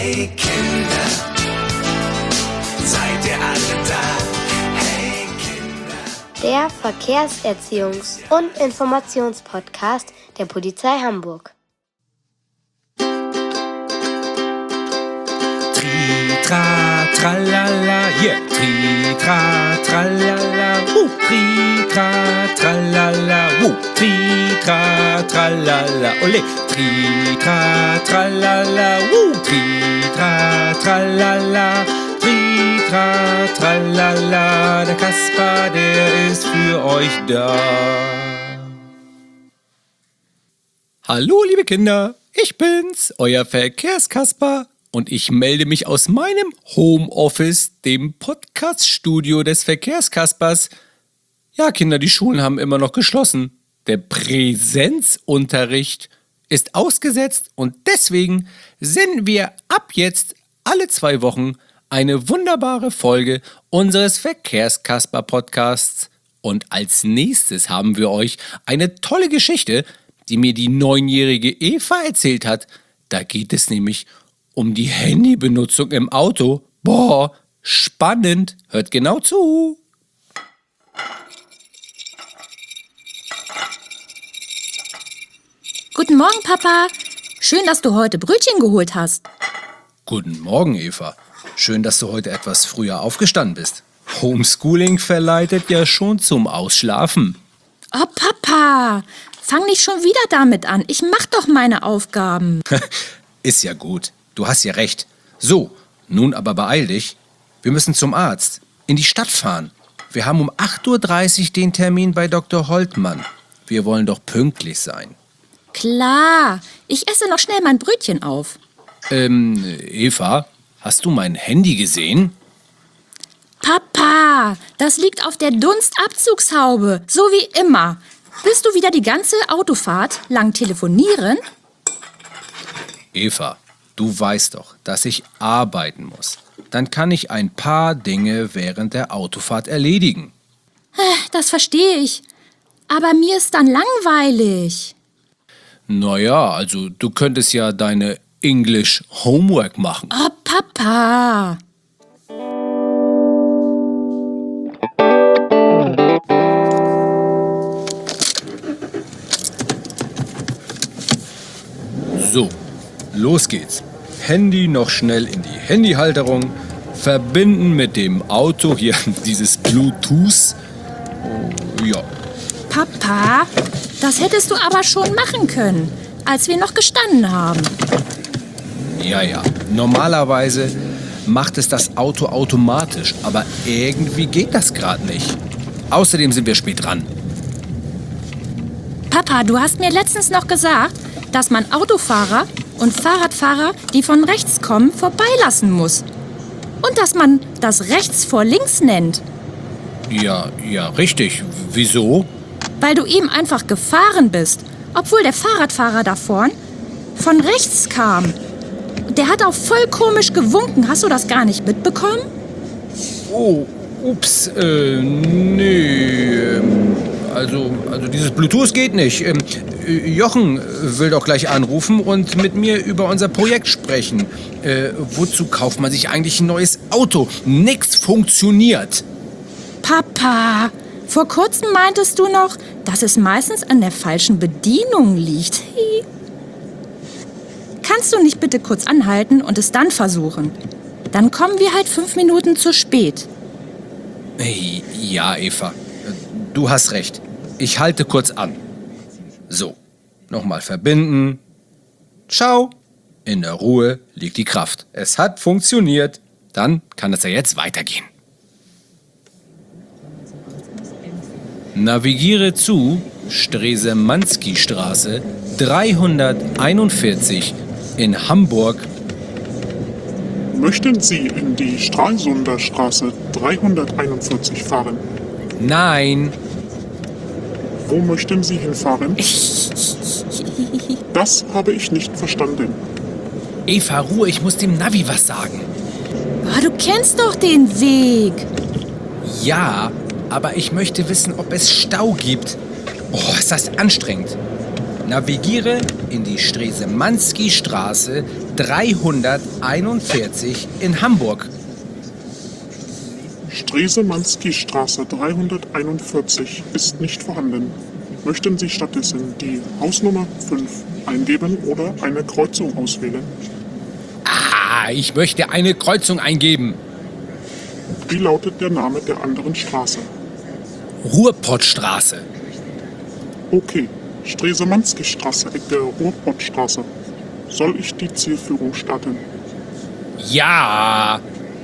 Hey Kinder, seid ihr alle da? Hey Kinder. Der Verkehrserziehungs- und Informationspodcast der Polizei Hamburg. Tri-tra, tralala, yeah. Tri-tra, tralala, Tri-tra, tralala, Tri-tra, tralala, ole. Tri-tra, tralala, Tri-tra, tralala, Tri-tra, tralala. Der Kasper, der ist für euch da. Hallo, liebe Kinder, ich bin's, euer Verkehrskasper. Und ich melde mich aus meinem Homeoffice, dem Podcast-Studio des Verkehrskaspers. Ja, Kinder, die Schulen haben immer noch geschlossen. Der Präsenzunterricht ist ausgesetzt und deswegen senden wir ab jetzt alle 2 Wochen eine wunderbare Folge unseres Verkehrskasper-Podcasts. Und als nächstes haben wir euch eine tolle Geschichte, die mir die 9-jährige Eva erzählt hat. Da geht es nämlich um die Handybenutzung im Auto. Boah, spannend. Hört genau zu. Guten Morgen, Papa. Schön, dass du heute Brötchen geholt hast. Guten Morgen, Eva. Schön, dass du heute etwas früher aufgestanden bist. Homeschooling verleitet ja schon zum Ausschlafen. Oh, Papa, fang nicht schon wieder damit an. Ich mach doch meine Aufgaben. Ist ja gut. Du hast ja recht. So, nun aber beeil dich. Wir müssen zum Arzt. In die Stadt fahren. Wir haben um 8:30 Uhr den Termin bei Dr. Holtmann. Wir wollen doch pünktlich sein. Klar, ich esse noch schnell mein Brötchen auf. Eva, hast du mein Handy gesehen? Papa, das liegt auf der Dunstabzugshaube, so wie immer. Willst du wieder die ganze Autofahrt lang telefonieren? Eva, du weißt doch, dass ich arbeiten muss. Dann kann ich ein paar Dinge während der Autofahrt erledigen. Das verstehe ich. Aber mir ist dann langweilig. Naja, also du könntest ja deine English Homework machen. Oh, Papa. So, los geht's. Handy noch schnell in die Handyhalterung, verbinden mit dem Auto hier dieses Bluetooth. Oh, ja. Papa, das hättest du aber schon machen können, als wir noch gestanden haben. Ja. Normalerweise macht es das Auto automatisch, aber irgendwie geht das gerade nicht. Außerdem sind wir spät dran. Papa, du hast mir letztens noch gesagt, dass man Autofahrer und Fahrradfahrer, die von rechts kommen, vorbeilassen muss. Und dass man das rechts vor links nennt. Ja, richtig. Wieso? Weil du eben einfach gefahren bist, obwohl der Fahrradfahrer da vorn von rechts kam. Der hat auch voll komisch gewunken. Hast du das gar nicht mitbekommen? Oh, ups, nee. Also dieses Bluetooth geht nicht. Jochen will doch gleich anrufen und mit mir über unser Projekt sprechen. Wozu kauft man sich eigentlich ein neues Auto? Nix funktioniert. Papa, vor kurzem meintest du noch, dass es meistens an der falschen Bedienung liegt. Kannst du nicht bitte kurz anhalten und es dann versuchen? Dann kommen wir halt 5 Minuten zu spät. Hey, ja, Eva, du hast recht. Ich halte kurz an. So, nochmal verbinden. Ciao. In der Ruhe liegt die Kraft. Es hat funktioniert. Dann kann es ja jetzt weitergehen. Navigiere zu Stresemanski-Straße 341 in Hamburg. Möchten Sie in die Stralsunder Straße 341 fahren? Nein. Wo möchten Sie hinfahren? Das habe ich nicht verstanden. Eva, Ruhe, ich muss dem Navi was sagen. Oh, du kennst doch den Weg. Ja, aber ich möchte wissen, ob es Stau gibt. Oh, ist das anstrengend. Navigiere in die Stresemanski-Straße 341 in Hamburg. Stresemanski-Straße 341 ist nicht vorhanden. Möchten Sie stattdessen die Hausnummer 5 eingeben oder eine Kreuzung auswählen? Ich möchte eine Kreuzung eingeben. Wie lautet der Name der anderen Straße? Ruhrpottstraße. Okay, Stresemanski-Straße, Ecke Ruhrpottstraße. Soll ich die Zielführung starten? Ja.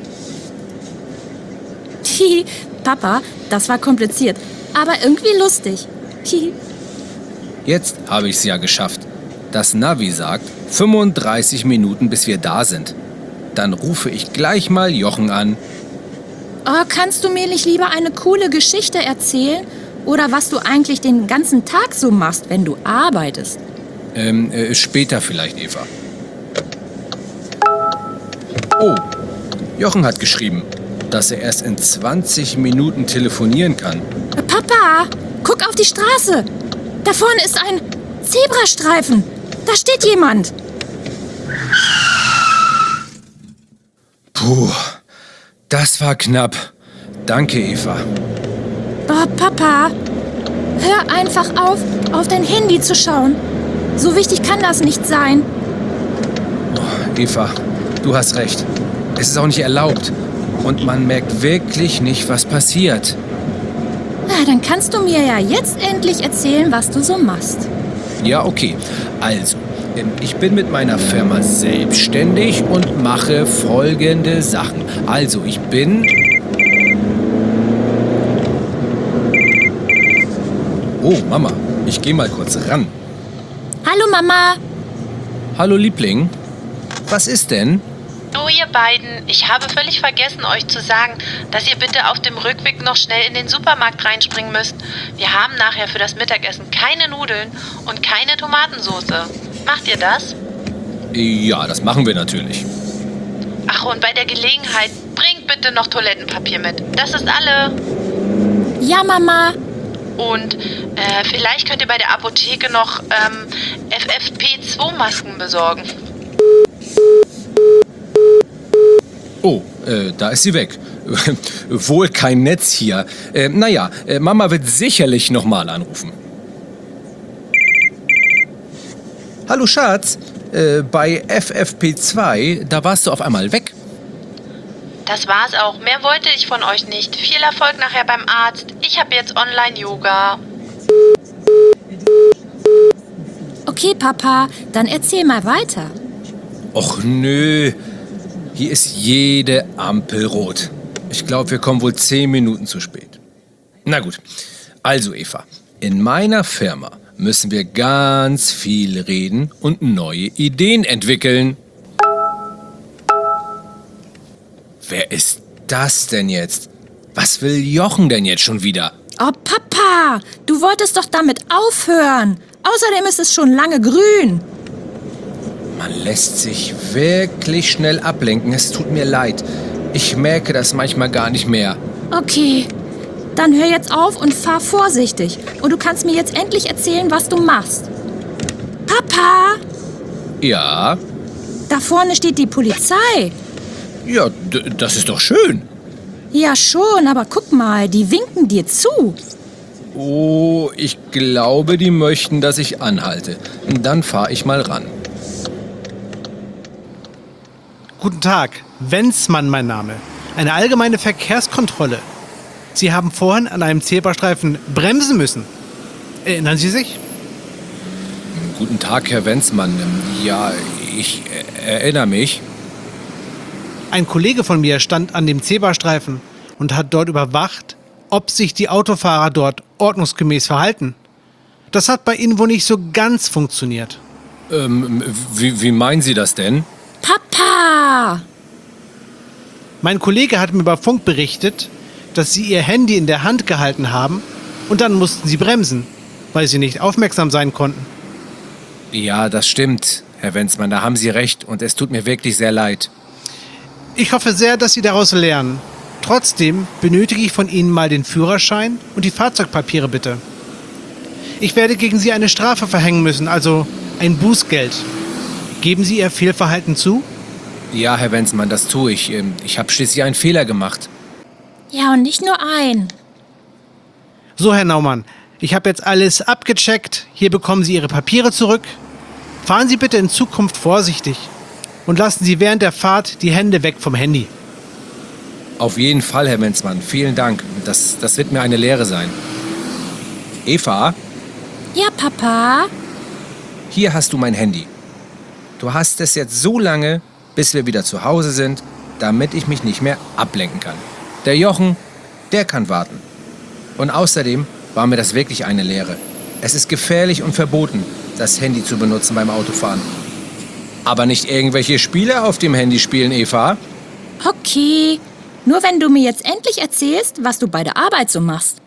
Hihi, Papa, das war kompliziert, aber irgendwie lustig. Hihi. Jetzt habe ich es ja geschafft. Das Navi sagt 35 Minuten, bis wir da sind. Dann rufe ich gleich mal Jochen an. Oh, kannst du mir nicht lieber eine coole Geschichte erzählen? Oder was du eigentlich den ganzen Tag so machst, wenn du arbeitest? Später vielleicht, Eva. Oh, Jochen hat geschrieben, dass er erst in 20 Minuten telefonieren kann. Papa, guck auf die Straße. Da vorne ist ein Zebrastreifen. Da steht jemand. Puh, das war knapp. Danke, Eva. Oh, Papa, hör einfach auf dein Handy zu schauen. So wichtig kann das nicht sein. Eva, du hast recht. Es ist auch nicht erlaubt. Und man merkt wirklich nicht, was passiert. Na, dann kannst du mir ja jetzt endlich erzählen, was du so machst. Ja, okay. Also, ich bin mit meiner Firma selbstständig und mache folgende Sachen. Also, ich bin... Oh, Mama, ich gehe mal kurz ran. Hallo, Mama. Hallo, Liebling. Was ist denn? Oh, ihr beiden, ich habe völlig vergessen, euch zu sagen, dass ihr bitte auf dem Rückweg noch schnell in den Supermarkt reinspringen müsst. Wir haben nachher für das Mittagessen keine Nudeln und keine Tomatensauce. Macht ihr das? Ja, das machen wir natürlich. Ach, und bei der Gelegenheit, bringt bitte noch Toilettenpapier mit. Das ist alle. Ja, Mama. Und vielleicht könnt ihr bei der Apotheke noch FFP2-Masken besorgen. Oh, da ist sie weg. Wohl kein Netz hier. Naja, Mama wird sicherlich nochmal anrufen. Hallo Schatz, bei FFP2, da warst du auf einmal weg. Das war's auch. Mehr wollte ich von euch nicht. Viel Erfolg nachher beim Arzt. Ich habe jetzt Online-Yoga. Okay, Papa, dann erzähl mal weiter. Och nö, hier ist jede Ampel rot. Ich glaube, wir kommen wohl 10 Minuten zu spät. Na gut, also Eva, in meiner Firma müssen wir ganz viel reden und neue Ideen entwickeln. Wer ist das denn jetzt? Was will Jochen denn jetzt schon wieder? Oh, Papa, du wolltest doch damit aufhören. Außerdem ist es schon lange grün. Man lässt sich wirklich schnell ablenken. Es tut mir leid. Ich merke das manchmal gar nicht mehr. Okay, dann hör jetzt auf und fahr vorsichtig. Und du kannst mir jetzt endlich erzählen, was du machst. Papa, Ja, da vorne steht die Polizei. ja, das ist doch schön. Ja schon, aber guck mal, die winken dir zu. Oh, ich glaube, die möchten, dass ich anhalte. Dann fahre ich mal ran. Guten Tag, Wenzmann mein Name. Eine allgemeine Verkehrskontrolle. Sie haben vorhin an einem Zebrastreifen bremsen müssen. Erinnern Sie sich? Guten Tag, Herr Wenzmann. Ja, ich erinnere mich. Ein Kollege von mir stand an dem Zebrastreifen und hat dort überwacht, ob sich die Autofahrer dort ordnungsgemäß verhalten. Das hat bei Ihnen wohl nicht so ganz funktioniert. Wie meinen Sie das denn? Papa! Mein Kollege hat mir über Funk berichtet, dass Sie Ihr Handy in der Hand gehalten haben und dann mussten Sie bremsen, weil Sie nicht aufmerksam sein konnten. Ja, das stimmt, Herr Wenzmann, da haben Sie recht und es tut mir wirklich sehr leid. Ich hoffe sehr, dass Sie daraus lernen. Trotzdem benötige ich von Ihnen mal den Führerschein und die Fahrzeugpapiere bitte. Ich werde gegen Sie eine Strafe verhängen müssen, also ein Bußgeld. Geben Sie Ihr Fehlverhalten zu? Ja, Herr Wenzmann, das tue ich. Ich habe schließlich einen Fehler gemacht. Ja, und nicht nur ein. So, Herr Naumann, ich habe jetzt alles abgecheckt. Hier bekommen Sie Ihre Papiere zurück. Fahren Sie bitte in Zukunft vorsichtig und lassen Sie während der Fahrt die Hände weg vom Handy. Auf jeden Fall, Herr Wenzmann. Vielen Dank. Das wird mir eine Lehre sein. Eva, Ja, Papa? hier hast du mein Handy. Du hast es jetzt so lange, bis wir wieder zu Hause sind, damit ich mich nicht mehr ablenken kann. Der Jochen, der kann warten. Und außerdem war mir das wirklich eine Lehre. Es ist gefährlich und verboten, das Handy zu benutzen beim Autofahren. Aber nicht irgendwelche Spiele auf dem Handy spielen, Eva. Okay. Nur wenn du mir jetzt endlich erzählst, was du bei der Arbeit so machst.